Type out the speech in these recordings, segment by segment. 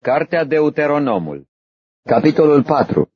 Cartea Deuteronomul, capitolul 4.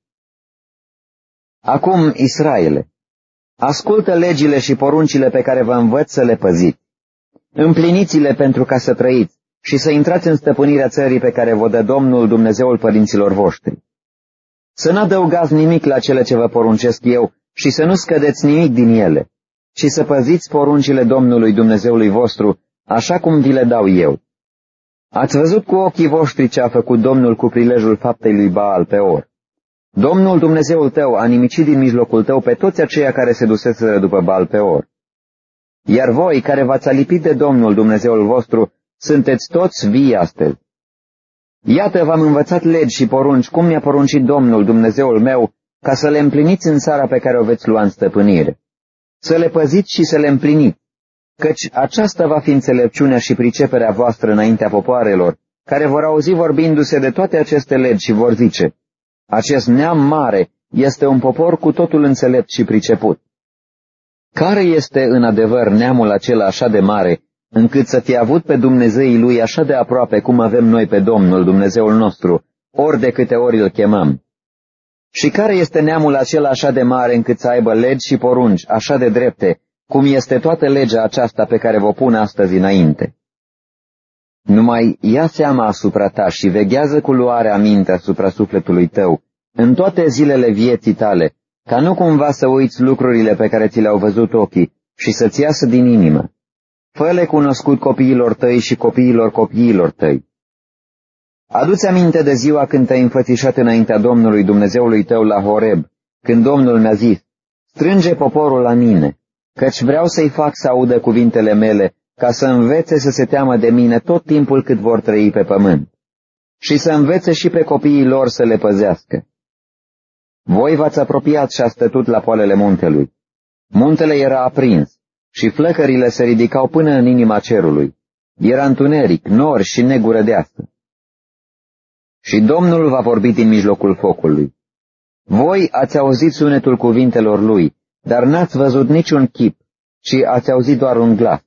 Acum, Israele, ascultă legile și poruncile pe care vă învăț să le păziți. Împliniți-le pentru ca să trăiți și să intrați în stăpânirea țării pe care vă dă Domnul Dumnezeul părinților voștri. Să nu adăugați nimic la cele ce vă poruncesc eu și să nu scădeți nimic din ele, ci să păziți poruncile Domnului Dumnezeului vostru, așa cum vi le dau eu. Ați văzut cu ochii voștri ce a făcut Domnul cu prilejul faptei lui Baal Peor. Domnul Dumnezeul tău a nimicit din mijlocul tău pe toți aceia care se duseseră după Baal Peor. Iar voi, care v-ați alipit de Domnul Dumnezeul vostru, sunteți toți vii astăzi. Iată, v-am învățat legi și porunci, cum mi-a poruncit Domnul Dumnezeul meu, ca să le împliniți în țara pe care o veți lua în stăpânire. Să le păziți și să le împliniți, căci aceasta va fi înțelepciunea și priceperea voastră înaintea popoarelor, care vor auzi vorbindu-se de toate aceste legi și vor zice: acest neam mare este un popor cu totul înțelept și priceput. Care este în adevăr neamul acela așa de mare, încât să fie avut pe Dumnezeii lui așa de aproape cum avem noi pe Domnul Dumnezeul nostru, ori de câte ori îl chemăm? Și care este neamul acela așa de mare încât să aibă legi și porunci așa de drepte, cum este toată legea aceasta pe care vă pun astăzi înainte? Numai ia seama asupra ta și veghează cu luare aminte asupra sufletului tău, în toate zilele vieții tale, ca nu cumva să uiți lucrurile pe care ți le-au văzut ochii și să-ți iasă din inimă. Fă-le cunoscut copiilor tăi și copiilor copiilor tăi. Adu-ți aminte de ziua când te-ai înfățișat înaintea Domnului Dumnezeului tău la Horeb, când Domnul mi-a zis: strânge poporul la mine, căci vreau să-i fac să audă cuvintele mele, ca să învețe să se teamă de mine tot timpul cât vor trăi pe pământ, și să învețe și pe copiii lor să le păzească. Voi v-ați apropiat și ați stătut la poalele muntelui. Muntele era aprins și flăcările se ridicau până în inima cerului. Era întuneric, nori și negură deasă. Și Domnul va vorbi din mijlocul focului. Voi ați auzit sunetul cuvintelor lui, dar n-ați văzut niciun chip, ci ați auzit doar un glas.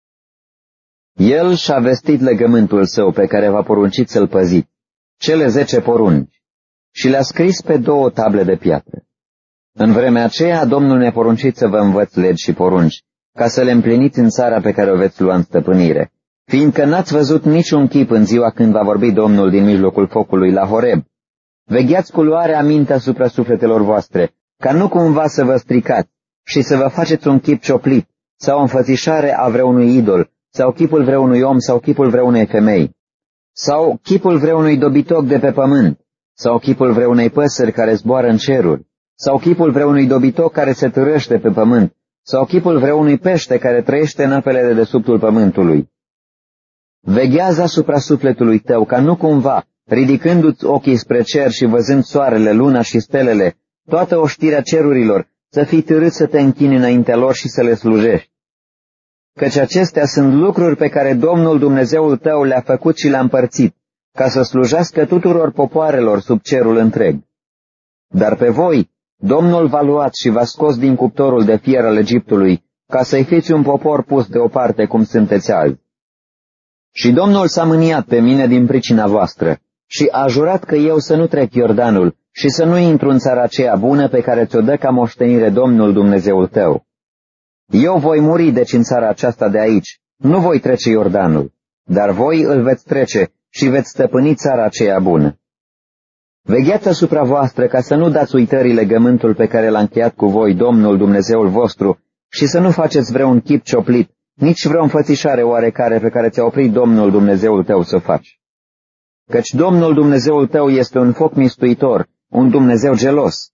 El și-a vestit legământul său pe care v-a poruncit să-l păziți, cele 10 porunci, și le-a scris pe 2 table de piatră. În vremea aceea Domnul mi-a poruncit să vă învăț legi și porunci, ca să le împliniți în țara pe care o veți lua în stăpânire, fiindcă n-ați văzut niciun chip în ziua când va vorbi Domnul din mijlocul focului la Horeb. Vegheați cu luare aminte asupra sufletelor voastre, ca nu cumva să vă stricați și să vă faceți un chip cioplit, sau o înfățișare a vreunui idol, sau chipul vreunui om, sau chipul vreunei femei, sau chipul vreunui dobitoc de pe pământ, sau chipul vreunei păsări care zboară în ceruri, sau chipul vreunui dobitoc care se târăște pe pământ, sau chipul vreunui pește care trăiește în apele de desubtul pământului. Veghează asupra sufletului tău, ca nu cumva, ridicându-ți ochii spre cer și văzând soarele, luna și stelele, toată oștirea cerurilor, să fii târât să te închini înaintea lor și să le slujești. Căci acestea sunt lucruri pe care Domnul Dumnezeul tău le-a făcut și le-a împărțit, ca să slujească tuturor popoarelor sub cerul întreg. Dar pe voi, Domnul v-a luat și v-a scos din cuptorul de fier al Egiptului, ca să-i fiți un popor pus deoparte cum sunteți azi. Și Domnul s-a mâniat pe mine din pricina voastră și a jurat că eu să nu trec Iordanul și să nu intru în țara aceea bună pe care ți-o dă ca moștenire Domnul Dumnezeul tău. Eu voi muri deci în țara aceasta de aici, nu voi trece Iordanul, dar voi îl veți trece și veți stăpâni țara aceea bună. Vegheați asupra voastră ca să nu dați uitării legământul pe care l-a încheiat cu voi Domnul Dumnezeul vostru și să nu faceți vreun chip cioplit, nici vreo înfățișare oarecare pe care ți-a oprit Domnul Dumnezeul tău să faci. Căci Domnul Dumnezeul tău este un foc mistuitor, un Dumnezeu gelos.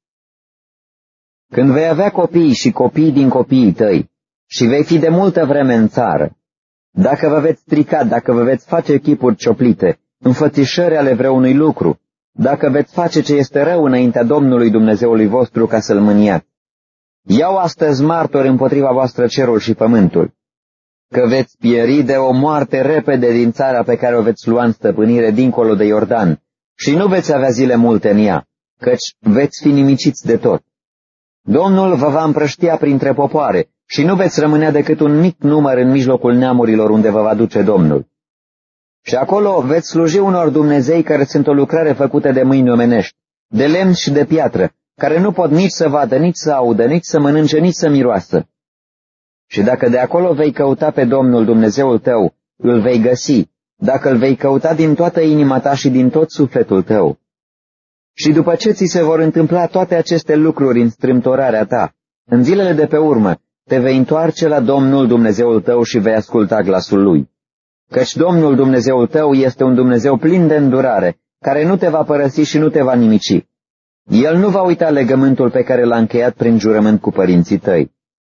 Când vei avea copii și copii din copiii tăi și vei fi de multă vreme în țară, dacă vă veți strica, dacă vă veți face chipuri cioplite, înfățișări ale vreunui lucru, dacă veți face ce este rău înaintea Domnului Dumnezeului vostru ca să-l mâniați, iau astăzi martori împotriva voastră cerul și pământul, că veți pieri de o moarte repede din țara pe care o veți lua în stăpânire dincolo de Iordan și nu veți avea zile multe în ea, căci veți fi nimiciți de tot. Domnul vă va împrăștia printre popoare și nu veți rămânea decât un mic număr în mijlocul neamurilor unde vă va duce Domnul. Și acolo veți sluji unor Dumnezei care sunt o lucrare făcută de mâini omenești, de lemn și de piatră, care nu pot nici să vadă, nici să audă, nici să mănânce, nici să miroasă. Și dacă de acolo vei căuta pe Domnul Dumnezeul tău, îl vei găsi, dacă îl vei căuta din toată inima ta și din tot sufletul tău. Și după ce ți se vor întâmpla toate aceste lucruri în strâmtorarea ta, în zilele de pe urmă, te vei întoarce la Domnul Dumnezeul tău și vei asculta glasul lui. Căci Domnul Dumnezeul tău este un Dumnezeu plin de îndurare, care nu te va părăsi și nu te va nimici. El nu va uita legământul pe care l-a încheiat prin jurământ cu părinții tăi.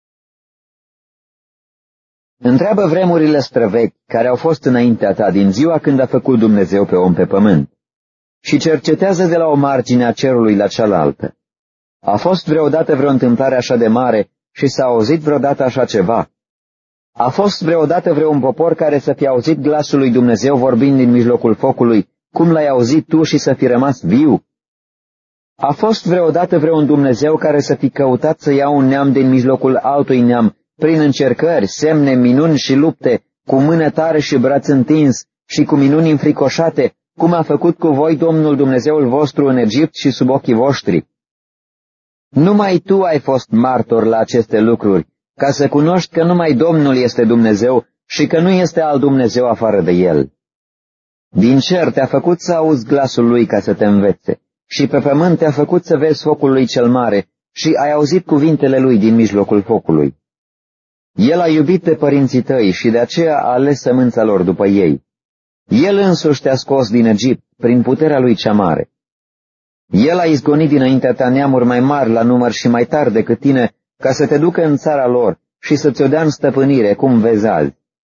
Întreabă vremurile străvechi care au fost înaintea ta din ziua când a făcut Dumnezeu pe om pe pământ și cercetează de la o margine a cerului la cealaltă. A fost vreodată vreo întâmplare așa de mare și s-a auzit vreodată așa ceva? A fost vreodată vreun popor care să fi auzit glasul lui Dumnezeu vorbind din mijlocul focului, cum l-ai auzit tu și să fi rămas viu? A fost vreodată vreun Dumnezeu care să fi căutat să ia un neam din mijlocul altui neam, prin încercări, semne, minuni și lupte, cu mână tare și braț întins și cu minuni înfricoșate, cum a făcut cu voi Domnul Dumnezeul vostru în Egipt și sub ochii voștri? Numai tu ai fost martor la aceste lucruri, ca să cunoști că numai Domnul este Dumnezeu și că nu este alt Dumnezeu afară de El. Din cer te-a făcut să auzi glasul Lui ca să te învețe și pe pământ te-a făcut să vezi focul Lui cel mare și ai auzit cuvintele Lui din mijlocul focului. El a iubit pe părinții tăi și de aceea a ales sămânța lor după ei. El însuși te-a scos din Egipt prin puterea Lui cea mare. El a izgonit dinaintea ta neamuri mai mari la număr și mai tari decât tine, ca să te ducă în țara lor și să ți-o dea în stăpânire, cum vezi azi.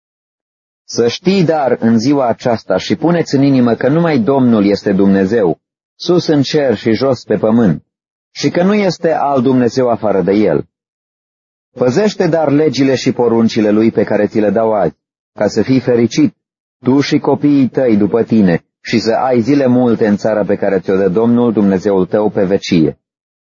Să știi, dar, în ziua aceasta și puneți în inimă că numai Domnul este Dumnezeu, sus în cer și jos pe pământ, și că nu este alt Dumnezeu afară de El. Păzește dar legile și poruncile Lui pe care ți le dau azi, ca să fii fericit, tu și copiii tăi după tine, și să ai zile multe în țara pe care ți-o dă Domnul Dumnezeul tău pe vecie.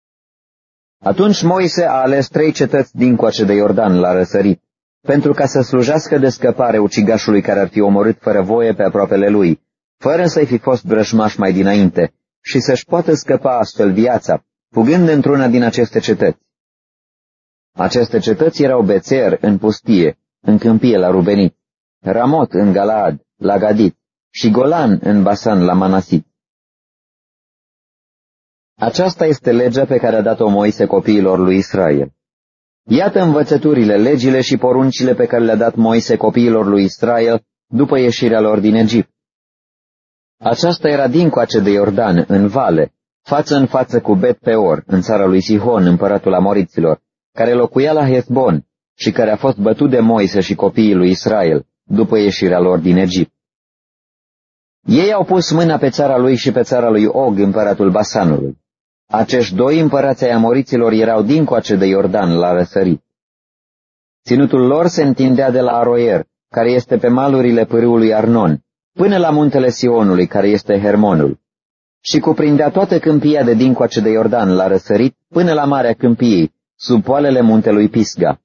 Atunci Moise a ales 3 cetăți dincoace de Iordan la răsărit, pentru ca să slujească de scăpare ucigașului care ar fi omorât fără voie pe aproapele lui, fără să-i fi fost vrăjmaș mai dinainte, și să-și poată scăpa astfel viața, fugând într-una din aceste cetăți. Aceste cetăți erau Bețer în pustie, în câmpie la Rubenit, Ramot în Galaad, la Gadit, și Golan în Basan la Manasit. Aceasta este legea pe care a dat-o Moise copiilor lui Israel. Iată învățăturile, legile și poruncile pe care le-a dat Moise copiilor lui Israel după ieșirea lor din Egipt. Aceasta era dincoace de Iordan, în vale, față în față cu Bet Peor, în țara lui Sihon, împăratul Amoriților, care locuia la Hesbon și care a fost bătut de Moise și copiii lui Israel după ieșirea lor din Egipt. Ei au pus mâna pe țara lui și pe țara lui Og, împăratul Basanului. Acești 2 împărați ai Amoriților erau dincoace de Iordan la răsărit. Ținutul lor se întindea de la Aroier, care este pe malurile pârâului Arnon, până la muntele Sionului, care este Hermonul, și cuprindea toată câmpia de dincoace de Iordan la răsărit până la Marea Câmpiei, sub poalele muntelui Pisga.